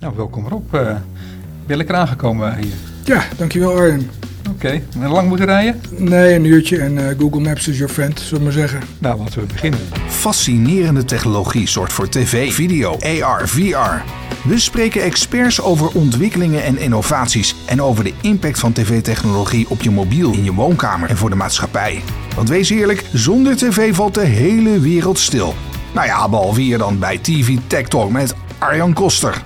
Nou, welkom Rob. Ben je lekker aangekomen hier? Ja, dankjewel Arjen. Oké, en lang moeten rijden? Nee, een uurtje en Google Maps is your friend, zullen we maar zeggen. Nou, laten we beginnen. Fascinerende technologie zorgt voor tv, video, AR, VR. We spreken experts over ontwikkelingen en innovaties en over de impact van tv-technologie op je mobiel, in je woonkamer en voor de maatschappij. Want wees eerlijk, zonder tv valt de hele wereld stil. Nou ja, behalve hier dan bij TV Tech Talk met Arjan Koster.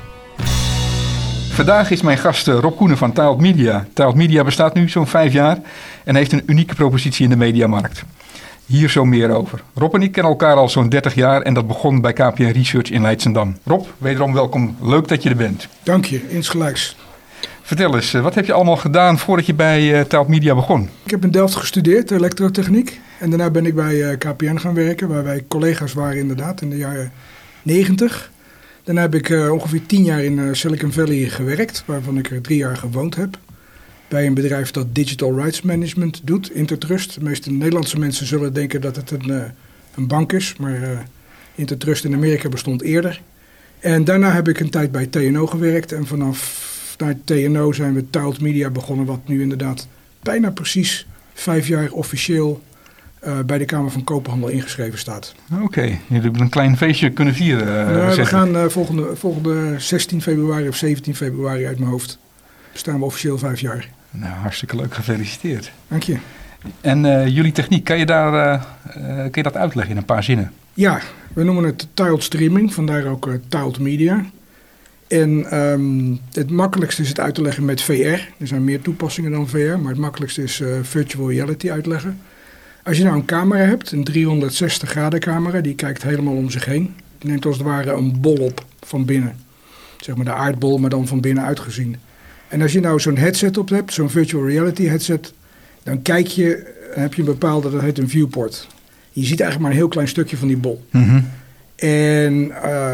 Vandaag is mijn gast Rob Koenen van Tiled Media. Tiled Media bestaat nu zo'n 5 jaar en heeft een unieke propositie in de mediamarkt. Hier zo meer over. Rob en ik kennen elkaar al zo'n 30 jaar en dat begon bij KPN Research in Leidschendam. Rob, wederom welkom. Leuk dat je er bent. Dank je, insgelijks. Vertel eens, wat heb je allemaal gedaan voordat je bij Tiled Media begon? Ik heb in Delft gestudeerd, elektrotechniek. En daarna ben ik bij KPN gaan werken, waar wij collega's waren inderdaad in de jaren 90. Daarna heb ik ongeveer 10 jaar in Silicon Valley gewerkt, waarvan ik er 3 jaar gewoond heb. Bij een bedrijf dat Digital Rights Management doet, Intertrust. De meeste Nederlandse mensen zullen denken dat het een bank is, maar Intertrust in Amerika bestond eerder. En daarna heb ik een tijd bij TNO gewerkt en vanaf naar TNO zijn we Tiled Media begonnen, wat nu inderdaad bijna precies 5 jaar officieel bij de Kamer van Koophandel ingeschreven staat. Oké, jullie hebben een klein feestje kunnen vieren. We gaan volgende 16 februari of 17 februari uit mijn hoofd. Bestaan we officieel 5 jaar. Nou, hartstikke leuk. Gefeliciteerd. Dank je. En jullie techniek, kan je dat uitleggen in een paar zinnen? Ja, we noemen het tiled streaming, vandaar ook Tiled Media. En het makkelijkste is het uit te leggen met VR. Er zijn meer toepassingen dan VR, maar het makkelijkste is virtual reality uitleggen. Als je nou een camera hebt, een 360 graden camera, die kijkt helemaal om zich heen. Die neemt als het ware een bol op van binnen. Zeg maar de aardbol, maar dan van binnen uitgezien. En als je nou zo'n headset op hebt, zo'n virtual reality headset, dan heb je een bepaalde, dat heet een viewport. Je ziet eigenlijk maar een heel klein stukje van die bol. Mm-hmm. En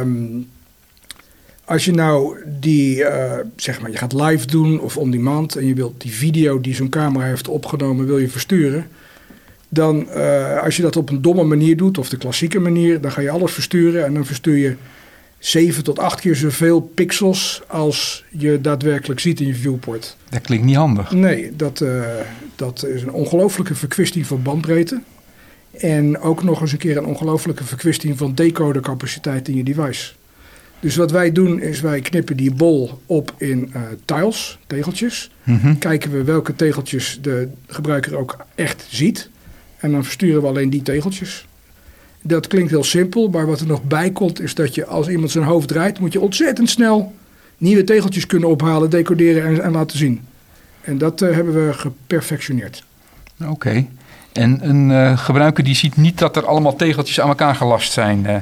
als je nou zeg maar, je gaat live doen of on demand en je wilt die video die zo'n camera heeft opgenomen, wil je versturen. Dan, als je dat op een domme manier doet, of de klassieke manier, dan ga je alles versturen en dan verstuur je 7 tot 8 keer zoveel pixels als je daadwerkelijk ziet in je viewport. Dat klinkt niet handig. Nee, dat is een ongelooflijke verkwisting van bandbreedte. En ook nog eens een keer een ongelooflijke verkwisting van decodercapaciteit in je device. Dus wat wij doen is wij knippen die bol op in tiles, tegeltjes. Mm-hmm. Kijken we welke tegeltjes de gebruiker ook echt ziet. En dan versturen we alleen die tegeltjes. Dat klinkt heel simpel, maar wat er nog bij komt is dat je als iemand zijn hoofd draait, moet je ontzettend snel nieuwe tegeltjes kunnen ophalen, decoderen en laten zien. En dat hebben we geperfectioneerd. Oké. En een gebruiker die ziet niet dat er allemaal tegeltjes aan elkaar gelast zijn?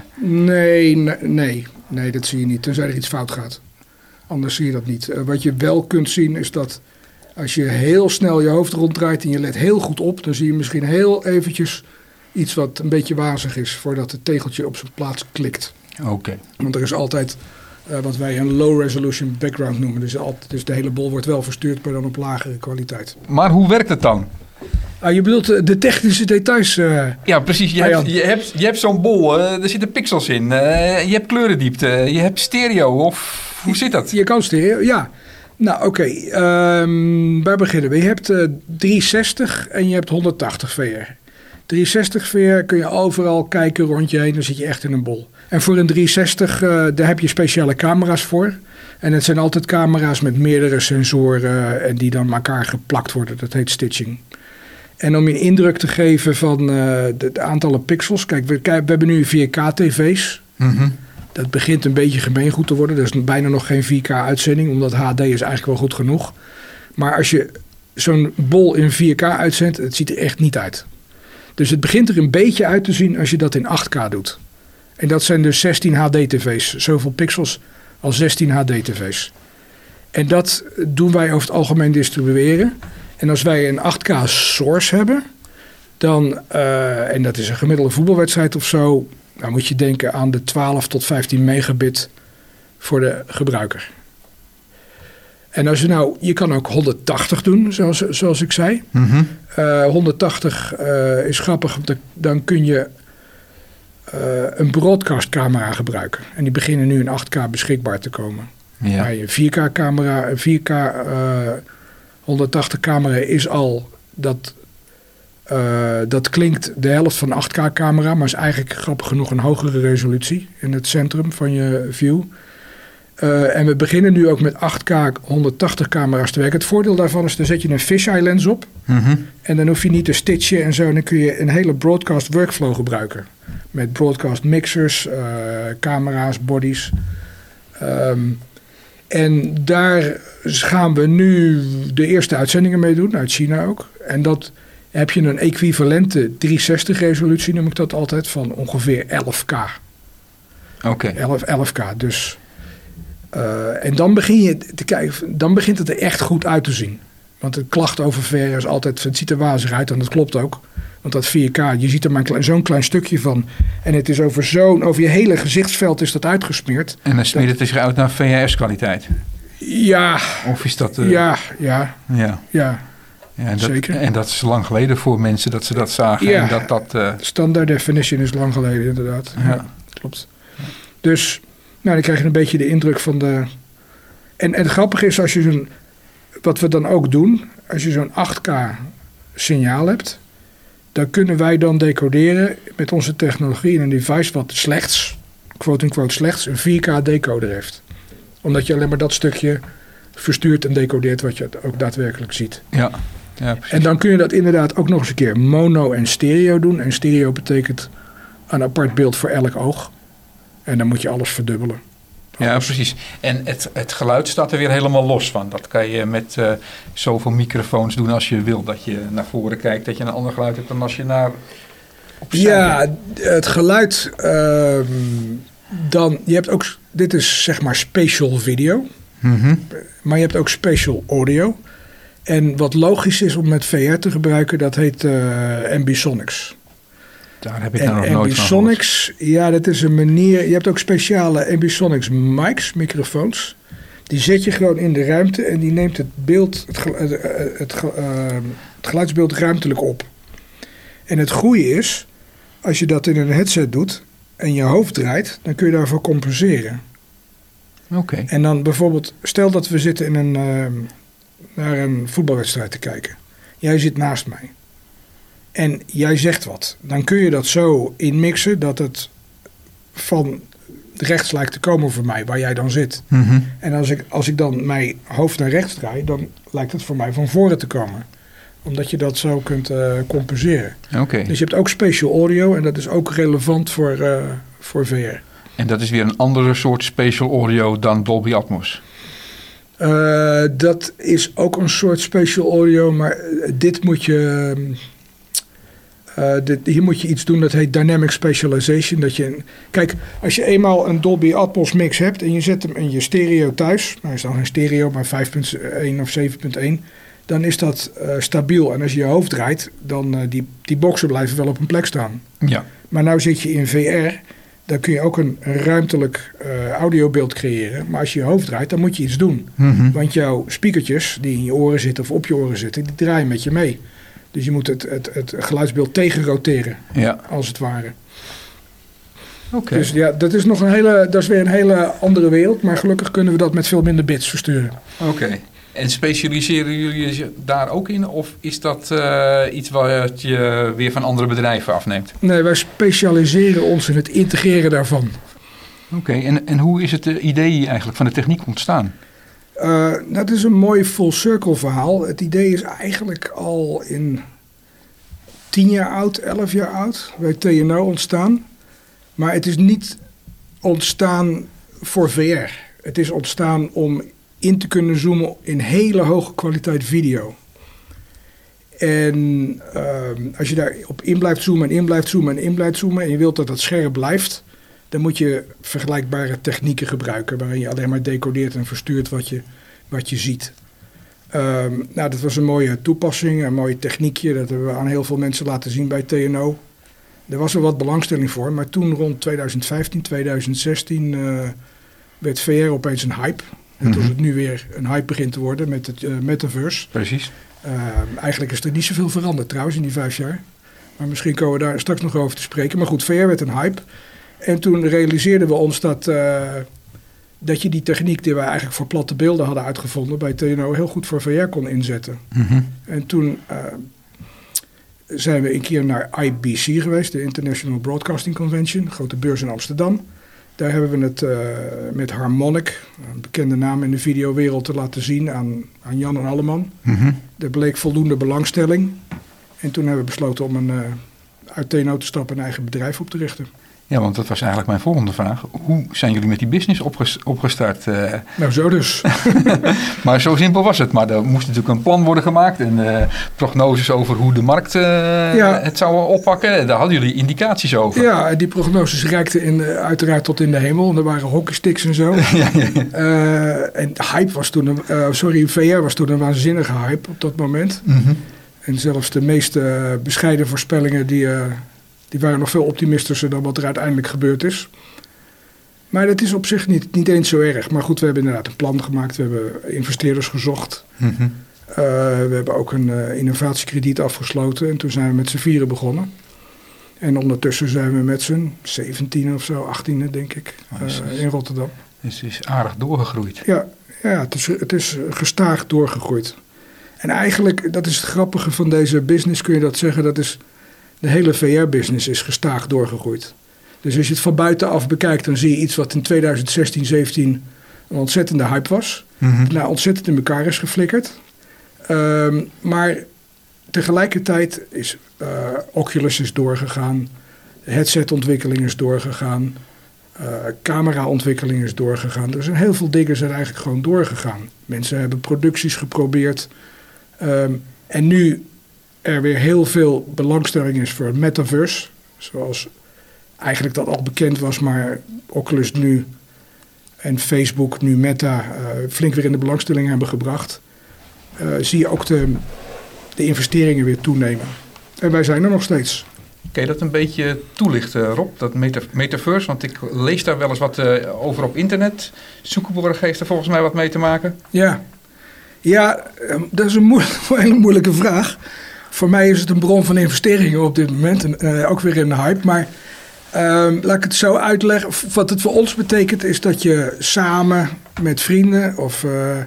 Nee, dat zie je niet, tenzij er iets fout gaat. Anders zie je dat niet. Wat je wel kunt zien is dat als je heel snel je hoofd ronddraait en je let heel goed op, dan zie je misschien heel eventjes iets wat een beetje wazig is voordat het tegeltje op zijn plaats klikt. Oké. Want er is altijd wat wij een low resolution background noemen. Dus de hele bol wordt wel verstuurd, maar dan op lagere kwaliteit. Maar hoe werkt het dan? Je bedoelt de technische details? Ja, precies. Je hebt zo'n bol, er zitten pixels in. Je hebt kleurendiepte, je hebt stereo. Of hoe zit dat? Je kan stereo, ja. Nou, oké. Waar beginnen we? Je hebt 360 en je hebt 180 VR. 360 VR kun je overal kijken rond je heen, dan zit je echt in een bol. En voor een 360, daar heb je speciale camera's voor. En het zijn altijd camera's met meerdere sensoren en die dan aan elkaar geplakt worden. Dat heet stitching. En om je een indruk te geven van de aantallen pixels. Kijk, we hebben nu 4K-tv's. Mm-hmm. Dat begint een beetje gemeengoed te worden. Er is bijna nog geen 4K-uitzending, omdat HD is eigenlijk wel goed genoeg. Maar als je zo'n bol in 4K uitzendt, het ziet er echt niet uit. Dus het begint er een beetje uit te zien als je dat in 8K doet. En dat zijn dus 16 HD-tv's. Zoveel pixels als 16 HD-tv's. En dat doen wij over het algemeen distribueren. En als wij een 8K source hebben, dan, en dat is een gemiddelde voetbalwedstrijd of zo, dan moet je denken aan de 12 tot 15 megabit voor de gebruiker. En als je kan ook 180 doen, zoals ik zei. Mm-hmm. 180 is grappig, dan kun je een broadcastcamera gebruiken. En die beginnen nu in 8K beschikbaar te komen. Ja. Bij een 4K camera, een 4K 180 camera is al dat klinkt de helft van een 8K camera, maar is eigenlijk grappig genoeg een hogere resolutie in het centrum van je view. En we beginnen nu ook met 8K 180 camera's te werken. Het voordeel daarvan is, dan zet je een fisheye lens op. Mm-hmm. En dan hoef je niet te stitchen en zo. En dan kun je een hele broadcast workflow gebruiken. Met broadcast mixers, camera's, bodies. En daar gaan we nu de eerste uitzendingen mee doen, uit China ook. En dat heb je een equivalente 360 resolutie, noem ik dat altijd, van ongeveer 11K. Oké. 11K, dus... en dan begin je te kijken, dan begint het er echt goed uit te zien. Want de klacht over VR is altijd, het ziet er wazig uit en dat klopt ook. Want dat 4K, je ziet er maar zo'n klein stukje van. En het is over je hele gezichtsveld is dat uitgesmeerd. En dan smeert het zich uit naar VHS-kwaliteit? Ja. Of is dat... Ja, en dat, zeker. En dat is lang geleden voor mensen dat ze dat zagen. Ja, en dat standard definition is lang geleden inderdaad. Ja. Klopt. Dus, nou, dan krijg je een beetje de indruk van de... En het grappige is, als je wat we dan ook doen, als je zo'n 8K signaal hebt, dan kunnen wij dan decoderen met onze technologie in een device wat slechts, quote-unquote slechts, een 4K decoder heeft. Omdat je alleen maar dat stukje verstuurt en decodeert wat je ook daadwerkelijk ziet. Ja, precies. En dan kun je dat inderdaad ook nog eens een keer mono en stereo doen. En stereo betekent een apart beeld voor elk oog. En dan moet je alles verdubbelen. Ja, precies. En het geluid staat er weer helemaal los van. Dat kan je met zoveel microfoons doen als je wil. Dat je naar voren kijkt, dat je een ander geluid hebt dan als je naar opzij Ja, het geluid... dan, je hebt ook... Dit is zeg maar spatial video. Mm-hmm. Maar je hebt ook spatial audio. En wat logisch is om met VR te gebruiken, dat heet ambisonics. Daar heb ik nou nog nooit van gehoord. Ambisonics, ja, dat is een manier... Je hebt ook speciale ambisonics mics, microfoons. Die zet je gewoon in de ruimte en die neemt het beeld, het geluidsbeeld ruimtelijk op. En het goede is, als je dat in een headset doet en je hoofd draait, dan kun je daarvoor compenseren. Oké. En dan bijvoorbeeld, stel dat we zitten naar een voetbalwedstrijd te kijken. Jij zit naast mij. En jij zegt wat. Dan kun je dat zo inmixen dat het van rechts lijkt te komen voor mij, waar jij dan zit. Mm-hmm. En als ik dan mijn hoofd naar rechts draai, dan lijkt het voor mij van voren te komen. Omdat je dat zo kunt compenseren. Oké. Dus je hebt ook spatial audio en dat is ook relevant voor VR. En dat is weer een andere soort spatial audio dan Dolby Atmos? Dat is ook een soort spatial audio, maar dit moet je... hier moet je iets doen dat heet dynamic specialization. Kijk, als je eenmaal een Dolby Atmos mix hebt en je zet hem in je stereo thuis, nou is dan geen stereo, maar 5.1 of 7.1, dan is dat stabiel. En als je je hoofd draait, dan die boxen blijven wel op hun plek staan. Ja. Maar nou zit je in VR, dan kun je ook een ruimtelijk audiobeeld creëren. Maar als je je hoofd draait, dan moet je iets doen. Mm-hmm. Want jouw speakertjes die in je oren zitten of op je oren zitten, die draaien met je mee. Dus je moet het geluidsbeeld tegenroteren, Ja. als het ware. Oké. Dus ja, dat is weer een hele andere wereld. Maar gelukkig kunnen we dat met veel minder bits versturen. Oké. En specialiseren jullie je daar ook in? Of is dat iets wat je weer van andere bedrijven afneemt? Nee, wij specialiseren ons in het integreren daarvan. Oké. En hoe is het idee eigenlijk van de techniek ontstaan? Dat is een mooi full circle verhaal. Het idee is eigenlijk al in 10 jaar oud, 11 jaar oud, bij TNO ontstaan. Maar het is niet ontstaan voor VR. Het is ontstaan om in te kunnen zoomen in hele hoge kwaliteit video. En als je daarop in blijft zoomen en in blijft zoomen en in blijft zoomen en je wilt dat het scherp blijft, dan moet je vergelijkbare technieken gebruiken waarin je alleen maar decodeert en verstuurt wat je ziet. Nou, dat was een mooie toepassing, een mooie techniekje. Dat hebben we aan heel veel mensen laten zien bij TNO. Er was er wat belangstelling voor, maar toen rond 2015, 2016 werd VR opeens een hype. Net als het nu weer een hype begint te worden met het metaverse. Precies. Eigenlijk is er niet zoveel veranderd trouwens in die 5 jaar. Maar misschien komen we daar straks nog over te spreken. Maar goed, VR werd een hype. En toen realiseerden we ons dat je die techniek die wij eigenlijk voor platte beelden hadden uitgevonden bij TNO heel goed voor VR kon inzetten. Mm-hmm. En toen zijn we een keer naar IBC geweest, de International Broadcasting Convention, grote beurs in Amsterdam. Daar hebben we het met Harmonic, een bekende naam in de videowereld, te laten zien aan Jan en Alleman. Mm-hmm. Er bleek voldoende belangstelling. En toen hebben we besloten om uit TNO te stappen en een eigen bedrijf op te richten. Ja, want dat was eigenlijk mijn volgende vraag. Hoe zijn jullie met die business opgestart? Nou, zo dus. Maar zo simpel was het. Maar er moest natuurlijk een plan worden gemaakt en prognoses over hoe de markt het zou oppakken. Daar hadden jullie indicaties over. Ja, die prognoses reikten uiteraard tot in de hemel. Er waren hockeysticks en zo. En hype was toen, VR was toen een waanzinnige hype op dat moment. Mm-hmm. En zelfs de meest bescheiden voorspellingen die waren nog veel optimistischer dan wat er uiteindelijk gebeurd is. Maar dat is op zich niet eens zo erg. Maar goed, we hebben inderdaad een plan gemaakt. We hebben investeerders gezocht. Mm-hmm. We hebben ook een innovatiekrediet afgesloten. En toen zijn we met z'n vieren begonnen. En ondertussen zijn we met z'n 17 of zo, 18e denk ik, in Rotterdam. Dus het is aardig doorgegroeid. Ja, het is gestaag doorgegroeid. En eigenlijk, dat is het grappige van deze business, kun je dat zeggen, dat is... De hele VR-business is gestaag doorgegroeid. Dus als je het van buitenaf bekijkt, dan zie je iets wat in 2016, 17 een ontzettende hype was. Mm-hmm. Nou, ontzettend in elkaar is geflikkerd. Maar tegelijkertijd is Oculus is doorgegaan. Headsetontwikkeling is doorgegaan. Cameraontwikkeling is doorgegaan. Er zijn heel veel dingen zijn eigenlijk gewoon doorgegaan. Mensen hebben producties geprobeerd. En nu... er weer heel veel belangstelling is voor het metaverse. Zoals eigenlijk dat al bekend was, maar Oculus nu en Facebook, nu Meta, flink weer in de belangstelling hebben gebracht. Zie je ook de investeringen weer toenemen. En wij zijn er nog steeds. Kun je dat een beetje toelichten, Rob? Dat metaverse, want ik lees daar wel eens wat over op internet. Zuckerberg heeft er volgens mij wat mee te maken. Ja, dat is een hele moeilijke vraag. Voor mij is het een bron van investeringen op dit moment. En, ook weer in de hype. Maar laat ik het zo uitleggen. Wat het voor ons betekent is dat je samen met vrienden of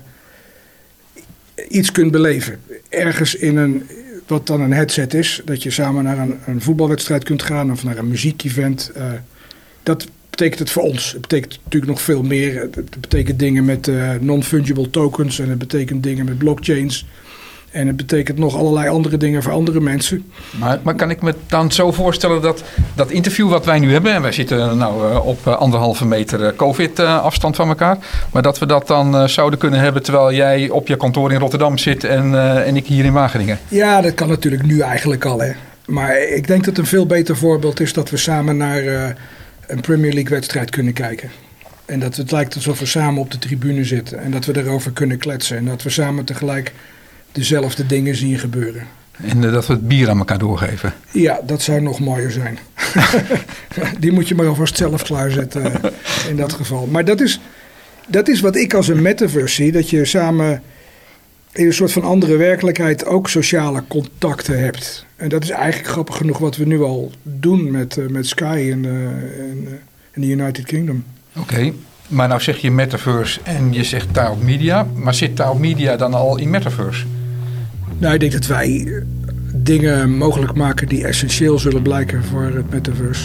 iets kunt beleven. Ergens in wat dan een headset is. Dat je samen naar een voetbalwedstrijd kunt gaan of naar een muziekevent. Dat betekent het voor ons. Het betekent natuurlijk nog veel meer. Het betekent dingen met non-fungible tokens. En het betekent dingen met blockchains. En het betekent nog allerlei andere dingen voor andere mensen. Maar kan ik me dan zo voorstellen dat interview wat wij nu hebben... en wij zitten nou op 1,5 meter COVID-afstand van elkaar... maar dat we dat dan zouden kunnen hebben... terwijl jij op je kantoor in Rotterdam zit en ik hier in Wageningen? Ja, dat kan natuurlijk nu eigenlijk al. Hè. Maar ik denk dat een veel beter voorbeeld is... dat we samen naar een Premier League-wedstrijd kunnen kijken. En dat het lijkt alsof we samen op de tribune zitten... en dat we erover kunnen kletsen... en dat we samen tegelijk... dezelfde dingen zien gebeuren. En dat we het bier aan elkaar doorgeven. Ja, dat zou nog mooier zijn. Die moet je maar alvast zelf klaarzetten in dat geval. Maar dat is wat ik als een metaverse zie. Dat je samen in een soort van andere werkelijkheid ook sociale contacten hebt. En dat is eigenlijk grappig genoeg wat we nu al doen met Sky in de United Kingdom. Oké. Maar nou zeg je metaverse en je zegt Tiled Media. Maar zit Tiled Media dan al in metaverse? Nou, ik denk dat wij dingen mogelijk maken die essentieel zullen blijken voor het metaverse.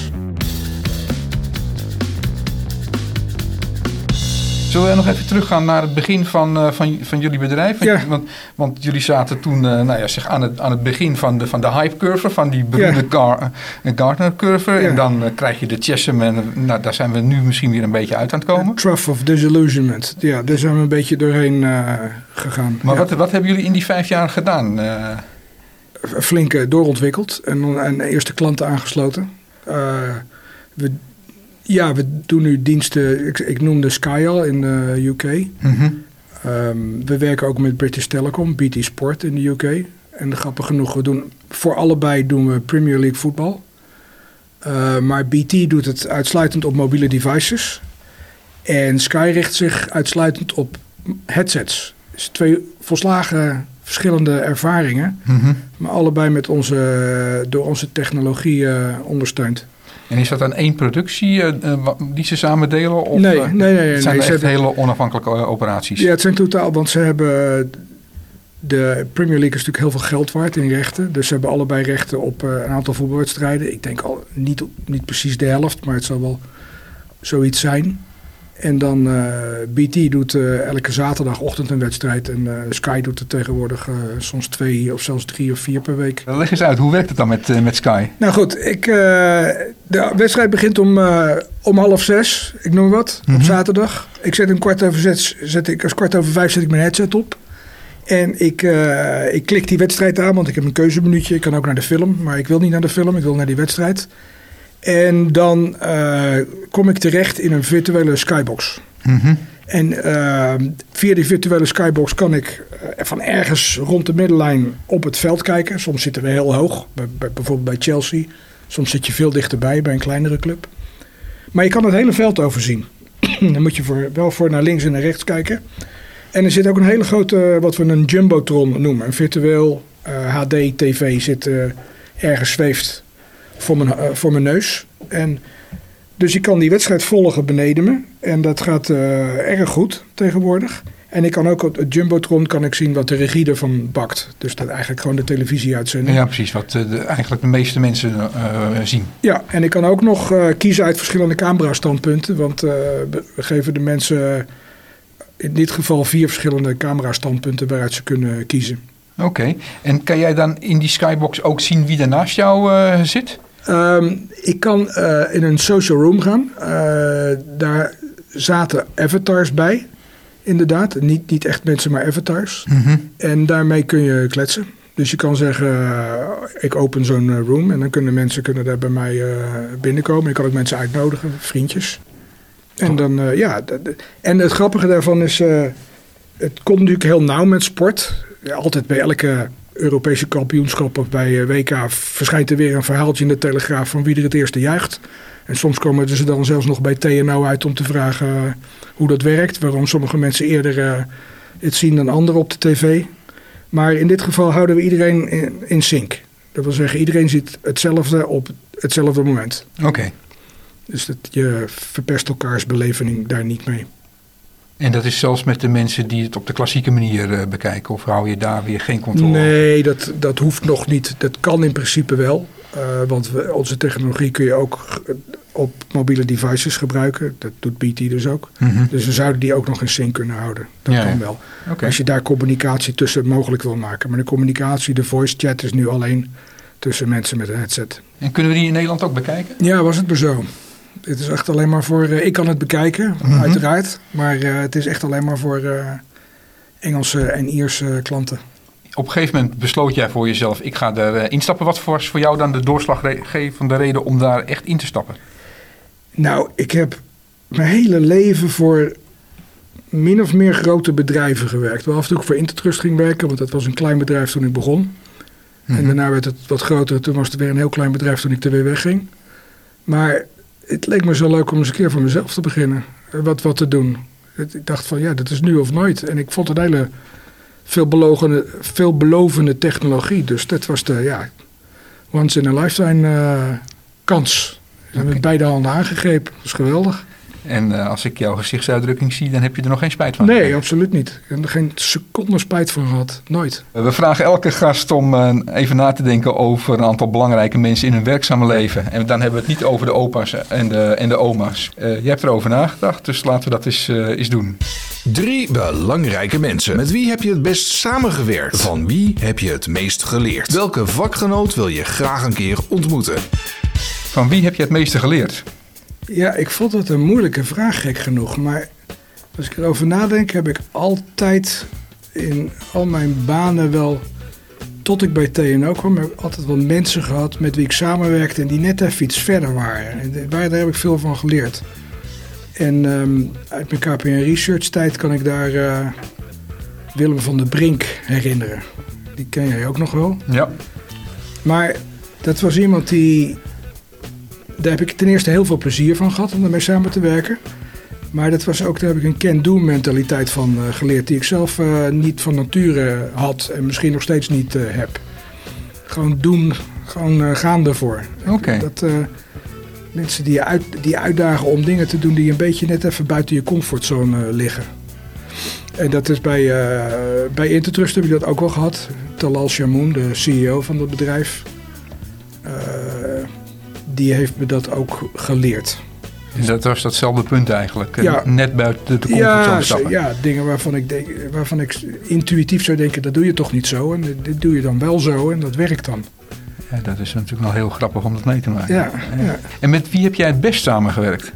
Zullen we nog even teruggaan naar het begin van jullie bedrijf? Ja. Want jullie zaten toen aan het begin van de hype curve, van die beroemde Gartner curve. Ja. En dan krijg je de Chasm en daar zijn we nu misschien weer een beetje uit aan het komen. Trough of Disillusionment. Ja, daar zijn we een beetje doorheen gegaan. Maar wat hebben jullie in die 5 jaar gedaan? Flink doorontwikkeld en eerste klanten aangesloten. We doen nu diensten, ik noemde Sky al in de UK. Mm-hmm. We werken ook met British Telecom, BT Sport in de UK. En grappig genoeg, voor allebei doen we Premier League voetbal. Maar BT doet het uitsluitend op mobiele devices. En Sky richt zich uitsluitend op headsets. Dus 2 volslagen verschillende ervaringen. Mm-hmm. Maar allebei door onze technologie ondersteund. En is dat dan één productie die ze samen delen? Of, Nee. zijn het echt hele onafhankelijke operaties? Ja, het zijn totaal, want ze hebben... De Premier League is natuurlijk heel veel geld waard in rechten. Dus ze hebben allebei rechten op een aantal voetbalwedstrijden. Ik denk al niet precies de helft, maar het zal wel zoiets zijn. En dan BT doet elke zaterdagochtend een wedstrijd. En Sky doet het tegenwoordig soms 2 of zelfs 3 of 4 per week. Leg eens uit, hoe werkt het dan met Sky? Nou goed, de wedstrijd begint om 5:30, ik noem wat, op zaterdag. Ik zet als 4:45 zet ik mijn headset op. En ik klik die wedstrijd aan, want ik heb een keuzeminuutje. Ik kan ook naar de film, maar ik wil niet naar de film, ik wil naar die wedstrijd. En dan kom ik terecht in een virtuele Skybox. Mm-hmm. En via die virtuele Skybox kan ik van ergens rond de middenlijn op het veld kijken. Soms zitten we heel hoog, bijvoorbeeld bij Chelsea. Soms zit je veel dichterbij bij een kleinere club. Maar je kan het hele veld overzien. Dan moet je wel voor naar links en naar rechts kijken. En er zit ook een hele grote, wat we een jumbotron noemen. Een virtueel HD-tv zit ergens zweeft voor mijn neus. En dus ik kan die wedstrijd volgen beneden me. En dat gaat erg goed tegenwoordig. En ik kan ook op het jumbotron kan ik zien wat de regie ervan bakt. Dus dat eigenlijk gewoon de televisieuitzending. Ja, precies. Wat eigenlijk de meeste mensen zien. Ja, en ik kan ook nog kiezen uit verschillende camerastandpunten. Want we geven de mensen in dit geval 4 verschillende camerastandpunten waaruit ze kunnen kiezen. Oké. En kan jij dan in die Skybox ook zien wie er naast jou zit? Ik kan in een social room gaan. Daar zaten avatars bij. Inderdaad. Niet echt mensen, maar avatars. Mm-hmm. En daarmee kun je kletsen. Dus je kan zeggen, ik open zo'n room. En dan kunnen mensen daar bij mij binnenkomen. Je kan ook mensen uitnodigen, vriendjes. En dan, en het grappige daarvan is, het komt natuurlijk heel nauw met sport. Altijd bij elke Europese kampioenschap of bij WK verschijnt er weer een verhaaltje in de Telegraaf van wie er het eerste juicht. En soms komen ze dan zelfs nog bij TNO uit om te vragen hoe dat werkt. Waarom sommige mensen eerder het zien dan anderen op de tv. Maar in dit geval houden we iedereen in sync. Dat wil zeggen, iedereen ziet hetzelfde op hetzelfde moment. Oké. Dus je verpest elkaars beleving daar niet mee. En dat is zelfs met de mensen die het op de klassieke manier bekijken? Of hou je daar weer geen controle over? Nee, dat hoeft nog niet. Dat kan in principe wel. Want onze technologie kun je ook op mobiele devices gebruiken. Dat doet BT dus ook. Mm-hmm. Dus we zouden die ook nog in sync kunnen houden. Dat kan wel. Okay. Als je daar communicatie tussen mogelijk wil maken. Maar de communicatie, de voice chat is nu alleen tussen mensen met een headset. En kunnen we die in Nederland ook bekijken? Ja, was het maar zo. Het is echt alleen maar voor... ik kan het bekijken, uiteraard. Maar het is echt alleen maar voor Engelse en Ierse klanten. Op een gegeven moment besloot jij voor jezelf, ik ga er instappen. Wat was voor jou dan de doorslaggevende reden om daar echt in te stappen? Nou, ik heb mijn hele leven voor min of meer grote bedrijven gewerkt. Wel af en toe voor Intertrust ging werken, want dat was een klein bedrijf toen ik begon. Mm-hmm. En daarna werd het wat groter. Toen was het weer een heel klein bedrijf toen ik er weer wegging. Maar het leek me zo leuk om eens een keer voor mezelf te beginnen. Wat te doen. Ik dacht van ja, dat is nu of nooit. En ik vond het een hele veelbelovende technologie. Dus dat was de once in a lifetime kans. We hebben met beide handen aangegrepen. Dat is geweldig. En als ik jouw gezichtsuitdrukking zie, dan heb je er nog geen spijt van? Nee, absoluut niet. Ik heb er geen seconde spijt van gehad. Nooit. We vragen elke gast om even na te denken over een aantal belangrijke mensen in hun werkzame leven. En dan hebben we het niet over de opa's en de oma's. Je hebt erover nagedacht, dus laten we dat eens doen. 3 belangrijke mensen. Met wie heb je het best samengewerkt? Van wie heb je het meest geleerd? Welke vakgenoot wil je graag een keer ontmoeten? Van wie heb je het meeste geleerd? Ja, ik vond het een moeilijke vraag, gek genoeg. Maar als ik erover nadenk, heb ik altijd in al mijn banen wel... Tot ik bij TNO kwam, heb ik altijd wel mensen gehad met wie ik samenwerkte... en die net even iets verder waren. En daar heb ik veel van geleerd. En uit mijn KPN Research tijd kan ik daar Willem van der Brink herinneren. Die ken jij ook nog wel. Ja. Maar dat was iemand die... Daar heb ik ten eerste heel veel plezier van gehad om ermee samen te werken. Maar daar heb ik een can-do mentaliteit van geleerd... die ik zelf niet van nature had en misschien nog steeds niet heb. Gewoon doen, gewoon gaan ervoor. Oké. Mensen die uitdagen om dingen te doen die een beetje net even buiten je comfortzone liggen. En dat is bij Intertrust heb je dat ook wel gehad. Talal Shamoun, de CEO van dat bedrijf, die heeft me dat ook geleerd. Dus dat was datzelfde punt eigenlijk. Ja. Net buiten de comfortzone stappen. Ja, dingen waarvan ik intuïtief zou denken, dat doe je toch niet zo. En dit doe je dan wel zo en dat werkt dan. Ja, dat is natuurlijk wel heel grappig om dat mee te maken. Ja. En met wie heb jij het best samengewerkt?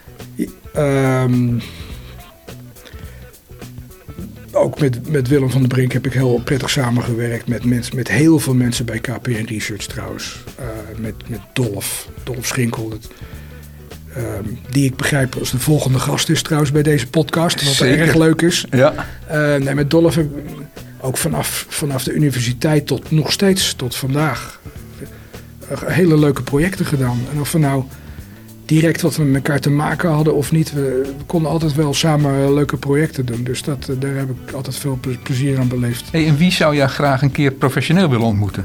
Ook met Willem van der Brink heb ik heel prettig samengewerkt. Met heel veel mensen bij KPN Research trouwens. Met Dolf Schinkel. Die ik begrijp als de volgende gast is trouwens bij deze podcast. Wat erg leuk is. Ja. Met Dolf heb ik ook vanaf de universiteit tot nog steeds tot vandaag hele leuke projecten gedaan. En of we nou direct wat we met elkaar te maken hadden of niet. We konden altijd wel samen leuke projecten doen. Dus daar heb ik altijd veel plezier aan beleefd. Hey, en wie zou jij graag een keer professioneel willen ontmoeten?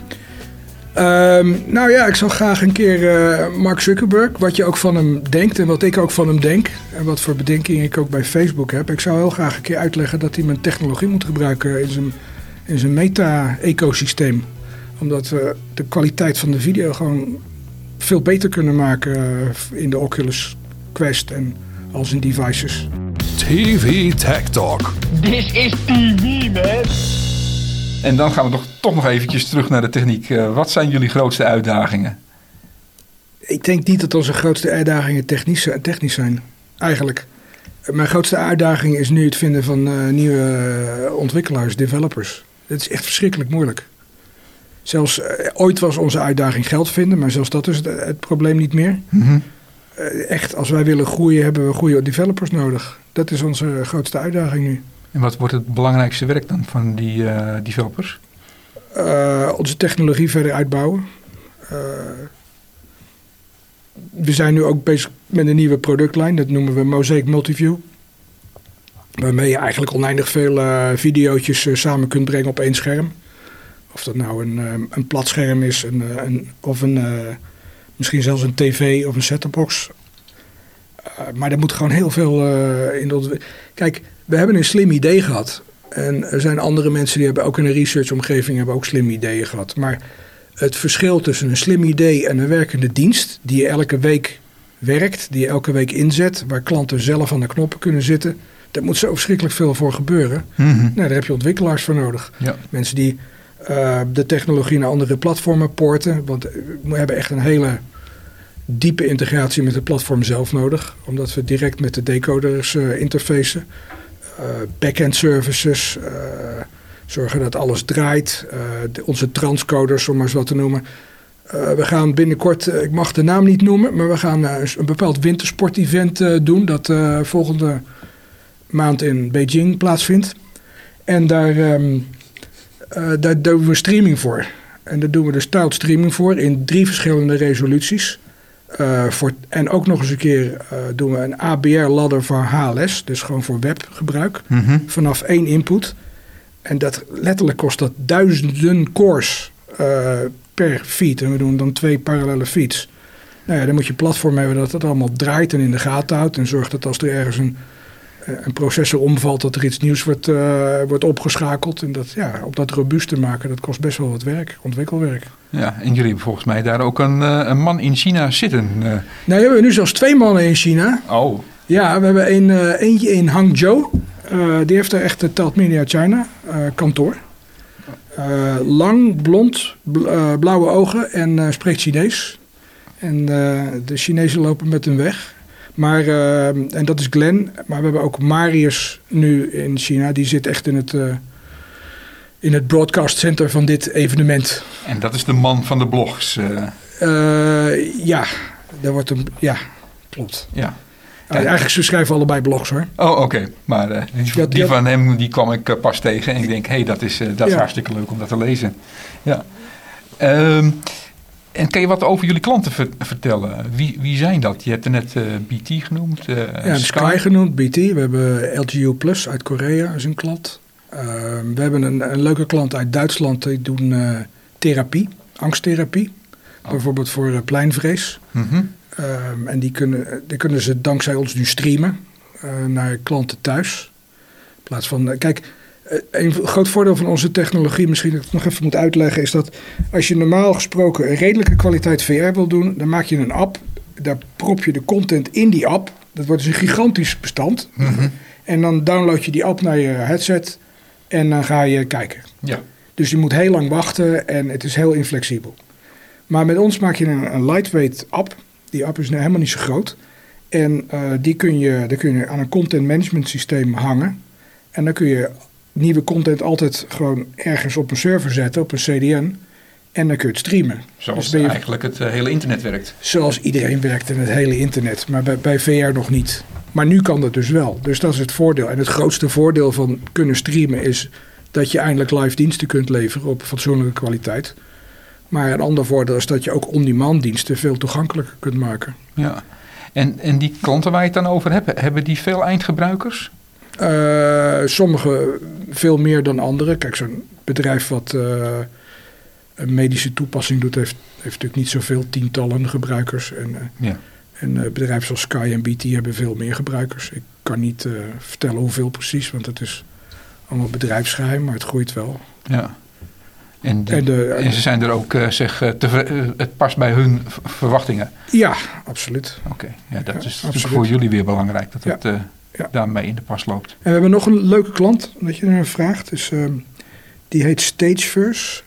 Ik zou graag een keer Mark Zuckerberg. Wat je ook van hem denkt en wat ik ook van hem denk. En wat voor bedenkingen ik ook bij Facebook heb. Ik zou heel graag een keer uitleggen dat hij mijn technologie moet gebruiken in zijn meta-ecosysteem. Omdat we de kwaliteit van de video gewoon veel beter kunnen maken in de Oculus Quest en als in devices. TV Tech Talk. This is TV, man. En dan gaan we toch nog eventjes terug naar de techniek. Wat zijn jullie grootste uitdagingen? Ik denk niet dat onze grootste uitdagingen technisch zijn. Eigenlijk. Mijn grootste uitdaging is nu het vinden van nieuwe ontwikkelaars, developers. Dat is echt verschrikkelijk moeilijk. Zelfs ooit was onze uitdaging geld vinden, maar zelfs dat is het probleem niet meer. Mm-hmm. Echt, als wij willen groeien, hebben we goede developers nodig. Dat is onze grootste uitdaging nu. En wat wordt het belangrijkste werk dan van die developers? Onze technologie verder uitbouwen. We zijn nu ook bezig met een nieuwe productlijn. Dat noemen we Mosaic Multiview. Waarmee je eigenlijk oneindig veel video's samen kunt brengen op één scherm. Of dat nou een plat scherm is, misschien zelfs een tv of een set-topbox. Maar er moet gewoon heel veel in de Kijk, we hebben een slim idee gehad. En er zijn andere mensen die hebben ook in een researchomgeving hebben ook slimme ideeën gehad. Maar het verschil tussen een slim idee en een werkende dienst, die je elke week werkt, die je elke week inzet, waar klanten zelf aan de knoppen kunnen zitten, daar moet zo verschrikkelijk veel voor gebeuren. Mm-hmm. Nou, daar heb je ontwikkelaars voor nodig. Ja. Mensen die de technologie naar andere platformen poorten. Want we hebben echt een hele diepe integratie met het platform zelf nodig. Omdat we direct met de decoders interfacen. Backend services. Zorgen dat alles draait. Onze transcoders, om maar eens wat te noemen. We gaan binnenkort, ik mag de naam niet noemen, maar we gaan een bepaald wintersport-event doen. Dat volgende maand in Beijing plaatsvindt. En daar doen we streaming voor. En daar doen we dus cloud streaming voor in 3 verschillende resoluties. En ook nog eens een keer doen we een ABR-ladder voor HLS. Dus gewoon voor webgebruik. Mm-hmm. Vanaf 1 input. En dat letterlijk kost dat duizenden cores per feed. En we doen dan 2 parallele feeds. Nou ja, dan moet je een platform hebben dat het allemaal draait en in de gaten houdt. En zorgt dat als er ergens een processor omvalt, dat er iets nieuws wordt opgeschakeld. En dat, op dat robuust te maken, dat kost best wel wat werk, ontwikkelwerk. Ja, en jullie hebben volgens mij daar ook een man in China zitten. Nou, we hebben nu zelfs 2 mannen in China. Oh. Ja, we hebben eentje in Hangzhou. Die heeft daar echt de Telt Media China kantoor. Lang, blond, blauwe ogen en spreekt Chinees. En de Chinezen lopen met hem weg. Maar, en dat is Glenn. Maar we hebben ook Marius nu in China. Die zit echt in het broadcast center van dit evenement. En dat is de man van de blogs. Ja, daar wordt hem. Ja, klopt. Ja. Eigenlijk ze schrijven allebei blogs hoor. Oh, oké. Maar die van hem die kwam ik pas tegen. En ik denk, dat is hartstikke leuk om dat te lezen. Ja. En kan je wat over jullie klanten vertellen? Wie zijn dat? Je hebt er net BT genoemd. Sky genoemd, BT. We hebben LGU Plus uit Korea als een klant. We hebben een leuke klant uit Duitsland. Die doen therapie, angsttherapie. Oh. Bijvoorbeeld voor pleinvrees. Mm-hmm. En die kunnen ze dankzij ons nu streamen naar klanten thuis. In plaats van, een groot voordeel van onze technologie, misschien dat ik het nog even moet uitleggen, is dat als je normaal gesproken een redelijke kwaliteit VR wil doen, dan maak je een app, daar prop je de content in die app. Dat wordt dus een gigantisch bestand. Mm-hmm. En dan download je die app naar je headset en dan ga je kijken. Ja. Dus je moet heel lang wachten en het is heel inflexibel. Maar met ons maak je een lightweight app. Die app is helemaal niet zo groot. En daar kun je aan een content management systeem hangen. En dan kun je nieuwe content altijd gewoon ergens op een server zetten, op een CDN. En dan kun je het streamen. Zoals dus eigenlijk het hele internet werkt. Zoals iedereen werkt in het hele internet. Maar bij VR nog niet. Maar nu kan dat dus wel. Dus dat is het voordeel. En het grootste voordeel van kunnen streamen is dat je eindelijk live diensten kunt leveren op fatsoenlijke kwaliteit. Maar een ander voordeel is dat je ook on-demand diensten veel toegankelijker kunt maken. Ja. En die klanten waar je het dan over hebt, hebben die veel eindgebruikers? Sommige veel meer dan andere. Kijk, zo'n bedrijf wat een medische toepassing doet, heeft natuurlijk niet zoveel tientallen gebruikers. En bedrijven zoals Sky en BT hebben veel meer gebruikers. Ik kan niet vertellen hoeveel precies, want het is allemaal bedrijfsgeheim, maar het groeit wel. Ja. En ze zijn er ook, het past bij hun verwachtingen? Ja, absoluut. Oké. Ja, dat is natuurlijk voor jullie weer belangrijk, dat het daarmee in de pas loopt. En we hebben nog een leuke klant, dat je naar vraagt. Dus, die heet Stageverse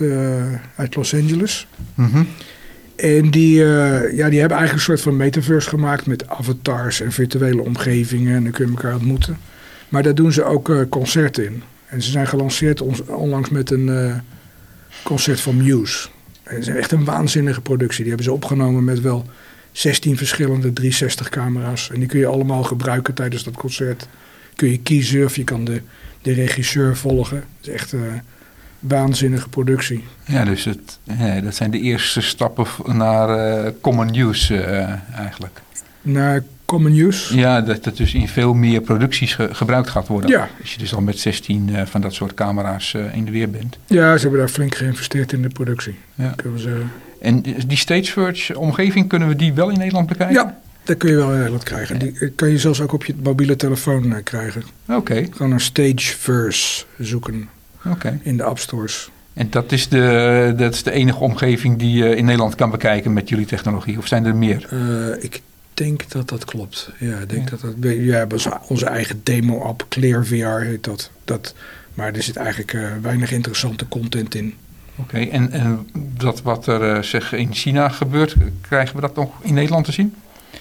uit Los Angeles. Mm-hmm. En die hebben eigenlijk een soort van metaverse gemaakt met avatars en virtuele omgevingen. En dan kun je elkaar ontmoeten. Maar daar doen ze ook concerten in. En ze zijn gelanceerd onlangs met een concert van Muse. En het is echt een waanzinnige productie. Die hebben ze opgenomen met wel 16 verschillende 360 camera's. En die kun je allemaal gebruiken tijdens dat concert. Kun je kiezen of je kan de regisseur volgen. Het is echt een waanzinnige productie. Ja, dus dat zijn de eerste stappen naar common use eigenlijk. Naar common use? Ja, dat het dus in veel meer producties gebruikt gaat worden. Ja. Als je dus al met 16 van dat soort camera's in de weer bent. Ja, ze hebben daar flink geïnvesteerd in de productie. Ja. Kunnen we zeggen. En die Stageverse omgeving, kunnen we die wel in Nederland bekijken? Ja, dat kun je wel in Nederland krijgen. Die kan je zelfs ook op je mobiele telefoon krijgen. Oké. Gewoon naar Stageverse zoeken in de App Stores. En dat is de enige omgeving die je in Nederland kan bekijken met jullie technologie? Of zijn er meer? Ik denk dat klopt. Ja, ik denk we hebben onze eigen demo-app, Clear VR heet dat. Maar er zit eigenlijk weinig interessante content in. Oké, en dat wat er in China gebeurt, krijgen we dat nog in Nederland te zien?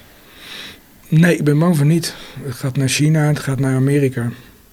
Nee, ik ben bang van niet. Het gaat naar China, het gaat naar Amerika.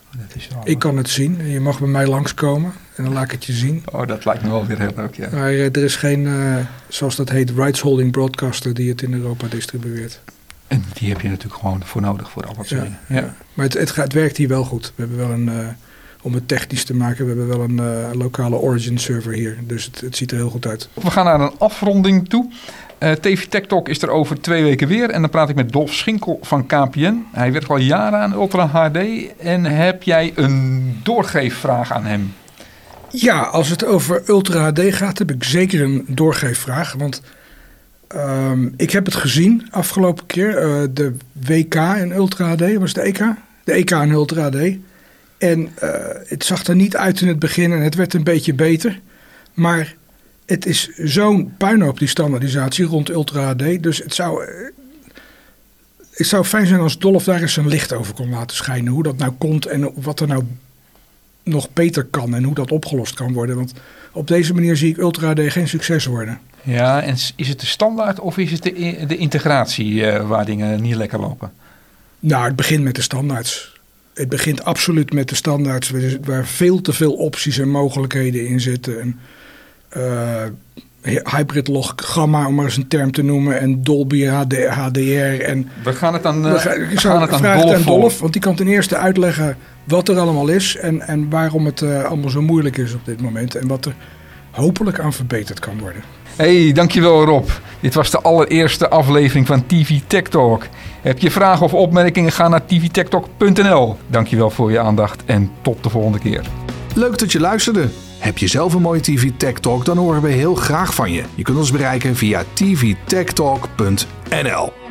Ik kan het zien. Je mag bij mij langskomen en dan laat ik het je zien. Oh, dat lijkt me wel weer heel leuk, ja. Maar er is geen, zoals dat heet, rights holding broadcaster die het in Europa distribueert. En die heb je natuurlijk gewoon voor nodig voor al dat soort dingen. Ja. Maar het werkt hier wel goed. We hebben wel om het technisch te maken, we hebben wel een lokale origin server hier. Dus het ziet er heel goed uit. We gaan naar een afronding toe. TV Tech Talk is er over 2 weken weer. En dan praat ik met Dolf Schinkel van KPN. Hij werkt al jaren aan Ultra HD. En heb jij een doorgeefvraag aan hem? Ja, als het over Ultra HD gaat, heb ik zeker een doorgeefvraag. Want ik heb het gezien afgelopen keer. De WK in Ultra HD, was de EK? De EK in Ultra HD. En het zag er niet uit in het begin en het werd een beetje beter. Maar het is zo'n puinhoop, die standaardisatie rond Ultra HD. Dus het zou fijn zijn als Dolf daar eens een licht over kon laten schijnen. Hoe dat nou komt en wat er nou nog beter kan en hoe dat opgelost kan worden. Want op deze manier zie ik Ultra HD geen succes worden. Ja, en is het de standaard of is het de integratie waar dingen niet lekker lopen? Nou, het begint met de standaards. Het begint absoluut met de standaards waar veel te veel opties en mogelijkheden in zitten. En, hybrid log gamma, om maar eens een term te noemen, en Dolby HDR. En we gaan het aan Dolf, want die kan ten eerste uitleggen wat er allemaal is en waarom het allemaal zo moeilijk is op dit moment en wat er hopelijk aan verbeterd kan worden. Hey, dankjewel Rob. Dit was de allereerste aflevering van TV Tech Talk. Heb je vragen of opmerkingen, ga naar tvtechtalk.nl. Dankjewel voor je aandacht en tot de volgende keer. Leuk dat je luisterde. Heb je zelf een mooie TV Tech Talk, dan horen we heel graag van je. Je kunt ons bereiken via tvtechtalk.nl. tv.nl.